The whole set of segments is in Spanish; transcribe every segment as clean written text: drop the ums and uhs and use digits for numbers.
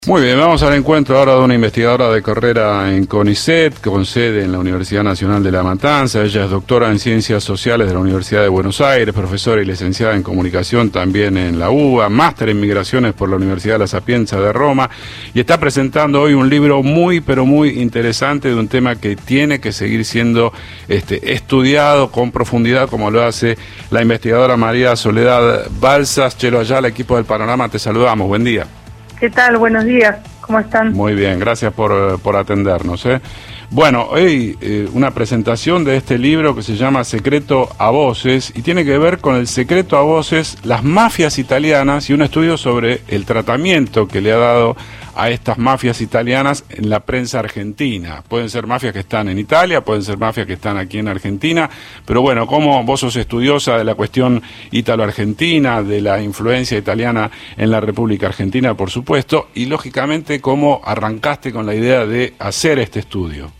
Muy bien, vamos al encuentro ahora de una investigadora de carrera en CONICET, con sede en la Universidad Nacional de La Matanza. Ella es doctora en Ciencias Sociales de la Universidad de Buenos Aires, profesora y licenciada en Comunicación también en la UBA, máster en Migraciones por la Universidad de La Sapienza de Roma, y está presentando hoy un libro muy, pero muy interesante de un tema que tiene que seguir siendo estudiado con profundidad, como lo hace la investigadora María Soledad Balsas. Chelo Ayala, equipo del Panorama, te saludamos, buen día. ¿Qué tal? Buenos días, ¿cómo están? Muy bien, gracias por atendernos. Bueno, hoy una presentación de este libro que se llama Secreto a Voces y tiene que ver con el secreto a voces, las mafias italianas y un estudio sobre el tratamiento que le ha dado a estas mafias italianas en la prensa argentina. Pueden ser mafias que están en Italia, pueden ser mafias que están aquí en Argentina, pero bueno, como vos sos estudiosa de la cuestión ítalo-argentina, de la influencia italiana en la República Argentina, por supuesto, y lógicamente cómo arrancaste con la idea de hacer este estudio.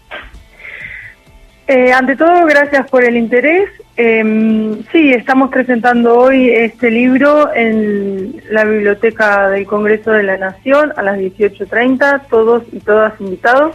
Ante todo, gracias por el interés. Sí, estamos presentando hoy este libro en la Biblioteca del Congreso de la Nación a las 18:30, todos y todas invitados.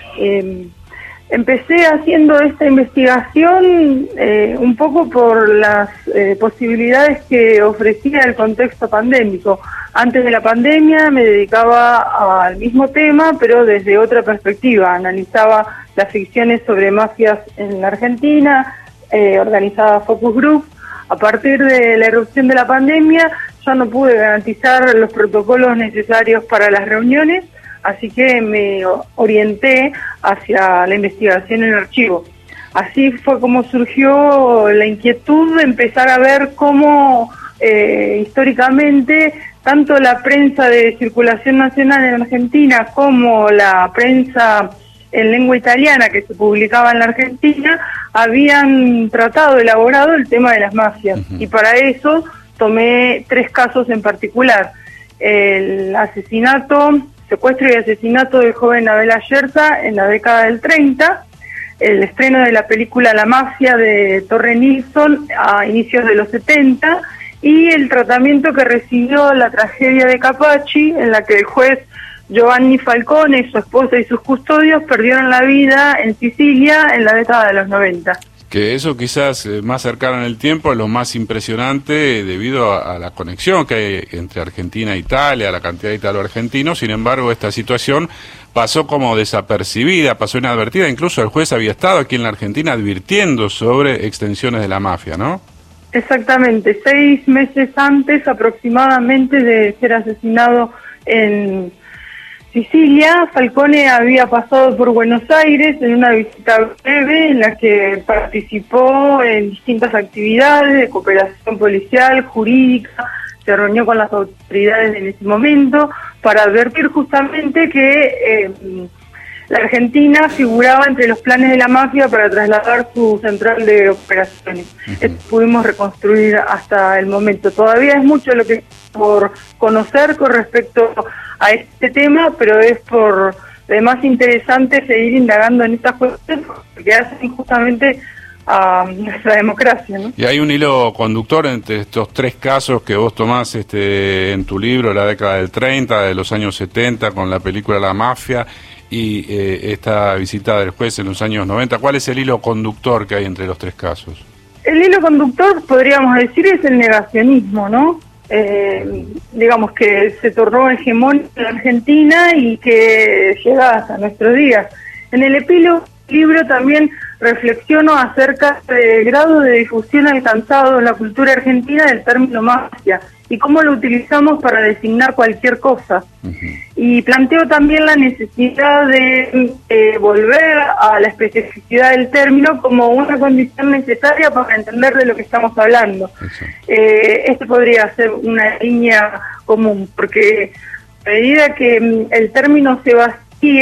Empecé haciendo esta investigación un poco por las posibilidades que ofrecía el contexto pandémico. Antes de la pandemia me dedicaba al mismo tema, pero desde otra perspectiva. Analizaba las ficciones sobre mafias en la Argentina, organizaba focus groups. A partir de la erupción de la pandemia ya no pude garantizar los protocolos necesarios para las reuniones, así que me orienté hacia la investigación en archivo. Así fue como surgió la inquietud de empezar a ver cómo históricamente tanto la prensa de circulación nacional en Argentina como la prensa en lengua italiana que se publicaba en la Argentina habían elaborado el tema de las mafias. Y para eso tomé 3 casos en particular: el secuestro y asesinato del joven Abel Ayerza en la década del 30, el estreno de la película La Mafia de Torre Nilsson a inicios de los 70, y el tratamiento que recibió la tragedia de Capaci, en la que el juez Giovanni Falcone, su esposa y sus custodios perdieron la vida en Sicilia en la década de los 90. Que eso quizás más cercano en el tiempo es lo más impresionante debido a la conexión que hay entre Argentina e Italia, la cantidad de italo-argentinos. Sin embargo, esta situación pasó como desapercibida, pasó inadvertida. Incluso el juez había estado aquí en la Argentina advirtiendo sobre extensiones de la mafia, ¿no? Exactamente, 6 meses antes aproximadamente de ser asesinado en Sicilia, Falcone había pasado por Buenos Aires en una visita breve en la que participó en distintas actividades de cooperación policial, jurídica. Se reunió con las autoridades en ese momento para advertir justamente que la Argentina figuraba entre los planes de la mafia para trasladar su central de operaciones. Esto pudimos reconstruir hasta el momento. Todavía es mucho lo que por conocer con respecto a este tema, pero es por demás interesante seguir indagando en estas cuestiones que hacen justamente a nuestra democracia, ¿no? Y hay un hilo conductor entre estos 3 casos que vos tomás en tu libro, la década del 30, de los años 70, con la película La Mafia, y esta visita del juez en los años 90. ¿Cuál es el hilo conductor que hay entre los 3 casos? El hilo conductor, podríamos decir, es el negacionismo, ¿no? Digamos que se tornó hegemónico en Argentina y que llega hasta nuestros días. En el epílogo del libro también reflexiono acerca del grado de difusión alcanzado en la cultura argentina del término mafia y cómo lo utilizamos para designar cualquier cosa. Y planteo también la necesidad de volver a la especificidad del término como una condición necesaria para entender de lo que estamos hablando. Este podría ser una línea común, porque a medida que el término se vacía,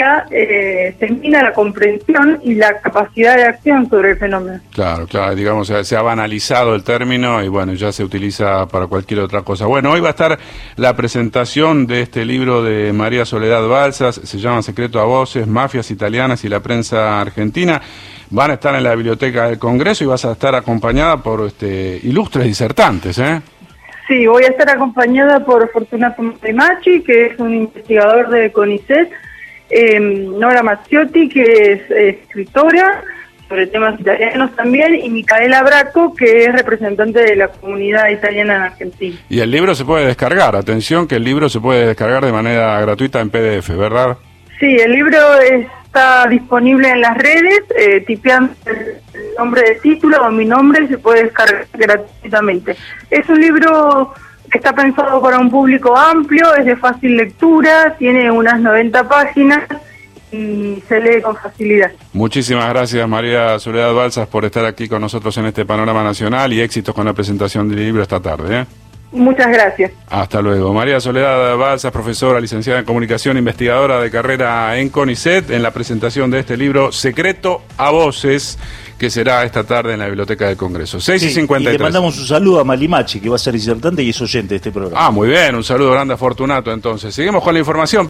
se mina la comprensión y la capacidad de acción sobre el fenómeno. Claro, digamos, se ha banalizado el término y bueno, ya se utiliza para cualquier otra cosa. Bueno, hoy va a estar la presentación de este libro de María Soledad Balsas, se llama Secreto a Voces, Mafias Italianas y la Prensa Argentina. Van a estar en la Biblioteca del Congreso y vas a estar acompañada por ilustres disertantes, ¿eh? Sí, voy a estar acompañada por Fortunato Marimachi, que es un investigador de CONICET, Nora Mazziotti, que es escritora sobre temas italianos también, y Micaela Bracco, que es representante de la comunidad italiana en Argentina. Y el libro se puede descargar, atención que el libro se puede descargar de manera gratuita en PDF, ¿verdad? Sí, el libro está disponible en las redes, tipeando el nombre de título o mi nombre, se puede descargar gratuitamente. Es un libro que está pensado para un público amplio, es de fácil lectura, tiene unas 90 páginas y se lee con facilidad. Muchísimas gracias, María Soledad Balsas, por estar aquí con nosotros en este Panorama Nacional, y éxitos con la presentación del libro esta tarde, ¿eh? Muchas gracias. Hasta luego. María Soledad Balsas, profesora, licenciada en Comunicación, investigadora de carrera en CONICET, en la presentación de este libro Secreto a Voces, que será esta tarde en la Biblioteca del Congreso. 6:53. Y le mandamos un saludo a Marimachi, que va a ser disertante y es oyente de este programa. Ah, muy bien, un saludo grande a Fortunato entonces. Seguimos con la información.